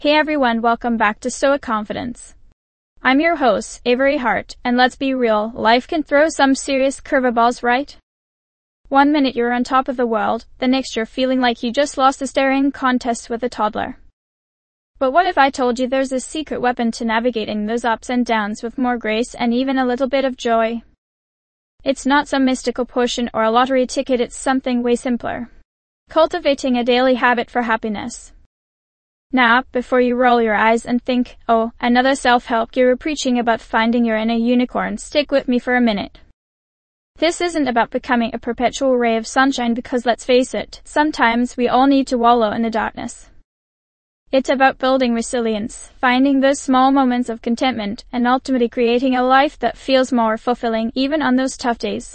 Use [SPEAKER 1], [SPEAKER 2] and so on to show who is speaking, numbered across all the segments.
[SPEAKER 1] Hey everyone, welcome back to Stoic Confidence. I'm your host, Avery Hart, and let's be real, life can throw some serious curveballs, right? One minute you're on top of the world, the next you're feeling like you just lost a staring contest with a toddler. But what if I told you there's a secret weapon to navigating those ups and downs with more grace and even a little bit of joy? It's not some mystical potion or a lottery ticket, it's something way simpler. Cultivating a daily habit for happiness. Now, before you roll your eyes and think, oh, another self-help guru preaching about finding your inner unicorn, stick with me for a minute. This isn't about becoming a perpetual ray of sunshine because let's face it, sometimes we all need to wallow in the darkness. It's about building resilience, finding those small moments of contentment, and ultimately creating a life that feels more fulfilling even on those tough days.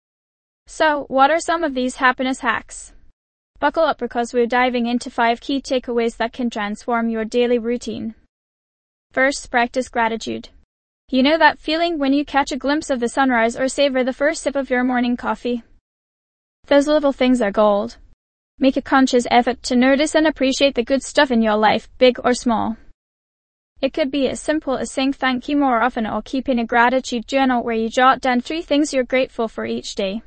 [SPEAKER 1] So, what are some of these happiness hacks? Buckle up because we're diving into 5 key takeaways that can transform your daily routine. First, practice gratitude. You know that feeling when you catch a glimpse of the sunrise or savor the first sip of your morning coffee? Those little things are gold. Make a conscious effort to notice and appreciate the good stuff in your life, big or small. It could be as simple as saying thank you more often or keeping a gratitude journal where you jot down 3 things you're grateful for each day.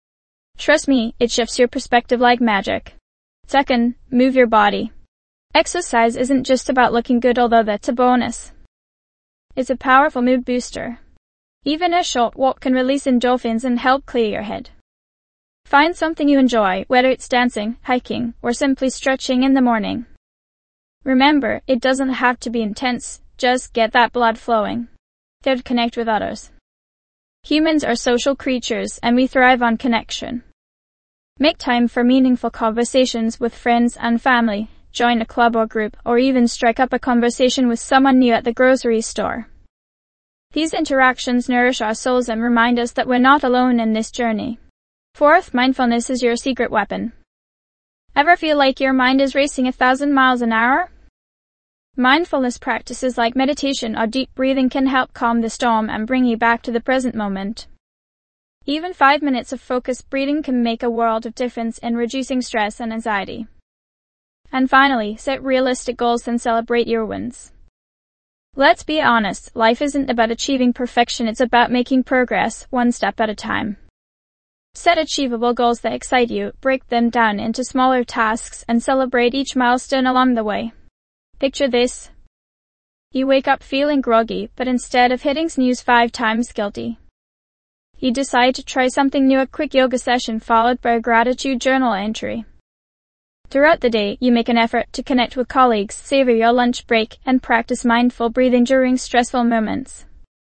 [SPEAKER 1] Trust me, it shifts your perspective like magic. Second, move your body. Exercise isn't just about looking good, although that's a bonus. It's a powerful mood booster. Even a short walk can release endorphins and help clear your head. Find something you enjoy, whether it's dancing, hiking, or simply stretching in the morning. Remember, it doesn't have to be intense, just get that blood flowing. Third, connect with others. Humans are social creatures and we thrive on connection. Make time for meaningful conversations with friends and family, join a club or group, or even strike up a conversation with someone new at the grocery store. These interactions nourish our souls and remind us that we're not alone in this journey. Fourth, mindfulness is your secret weapon. Ever feel like your mind is racing 1,000 miles an hour? Mindfulness practices like meditation or deep breathing can help calm the storm and bring you back to the present moment. Even 5 minutes of focused breathing can make a world of difference in reducing stress and anxiety. And finally, set realistic goals and celebrate your wins. Let's be honest, life isn't about achieving perfection, it's about making progress, one step at a time. Set achievable goals that excite you, break them down into smaller tasks, and celebrate each milestone along the way. Picture this. You wake up feeling groggy, but instead of hitting snooze 5 times guilty, you decide to try something new, a quick yoga session followed by a gratitude journal entry. Throughout the day, you make an effort to connect with colleagues, savor your lunch break, and practice mindful breathing during stressful moments.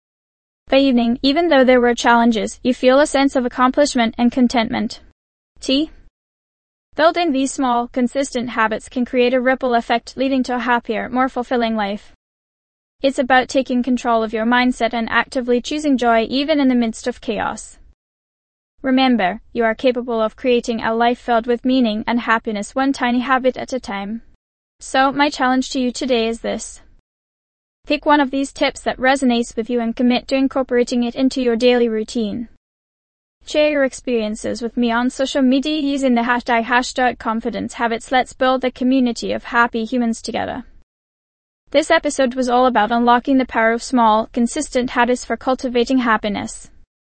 [SPEAKER 1] By evening, even though there were challenges, you feel a sense of accomplishment and contentment. T. Building these small, consistent habits can create a ripple effect leading to a happier, more fulfilling life. It's about taking control of your mindset and actively choosing joy even in the midst of chaos. Remember, you are capable of creating a life filled with meaning and happiness, one tiny habit at a time. So, my challenge to you today is this. Pick one of these tips that resonates with you and commit to incorporating it into your daily routine. Share your experiences with me on social media using the hashtag Confidence Habits. Let's build a community of happy humans together. This episode was all about unlocking the power of small, consistent habits for cultivating happiness.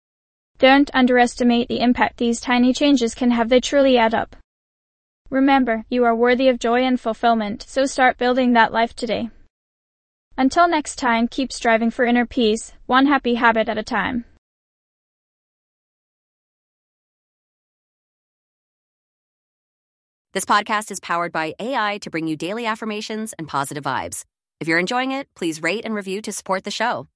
[SPEAKER 1] Don't underestimate the impact these tiny changes can have, they truly add up. Remember, you are worthy of joy and fulfillment, so start building that life today. Until next time, keep striving for inner peace, one happy habit at a time.
[SPEAKER 2] This podcast is powered by AI to bring you daily affirmations and positive vibes. If you're enjoying it, please rate and review to support the show.